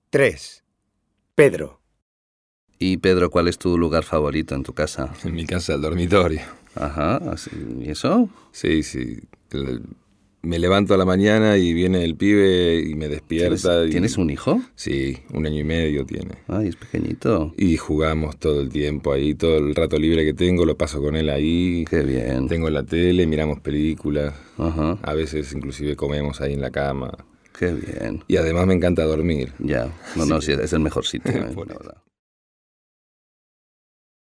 3. Pedro. Y Pedro, ¿cuál es tu lugar favorito en tu casa? En mi casa, el dormitorio. Ajá, ¿y eso? Sí. Me levanto a la mañana y viene el pibe y me despierta. ¿Tienes un hijo? Sí, 1 año y medio tiene. Ay, es pequeñito. Y jugamos todo el tiempo ahí, todo el rato libre que tengo lo paso con él ahí. Qué bien. Tengo la tele, miramos películas. Ajá. A veces inclusive comemos ahí en la cama. Qué bien. Y además me encanta dormir. Ya, sí, es el mejor sitio, la verdad.